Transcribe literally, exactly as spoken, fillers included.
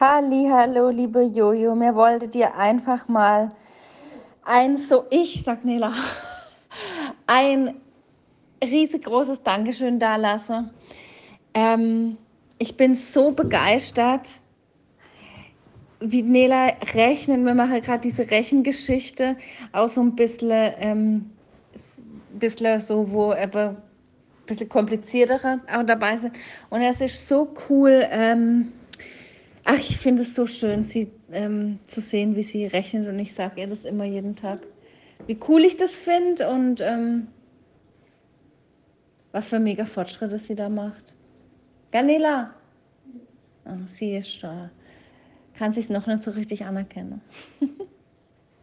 Hallo, liebe Jojo, mir wollte dir einfach mal ein, so ich, sag Nela, ein riesengroßes Dankeschön dalassen. Ähm, ich bin so begeistert, wie Nela rechnen. Wir machen gerade diese Rechengeschichte, auch so ein bisschen, ähm, bisschen so, wo eben ein bisschen kompliziertere auch dabei sind. Und es ist so cool. Ähm, ach, ich finde es so schön, sie ähm, zu sehen, wie sie rechnet. Und ich sage ihr das immer jeden Tag, wie cool ich das finde und ähm, was für mega Fortschritte sie da macht. Ganela, oh, sie ist da, kann sich noch nicht so richtig anerkennen.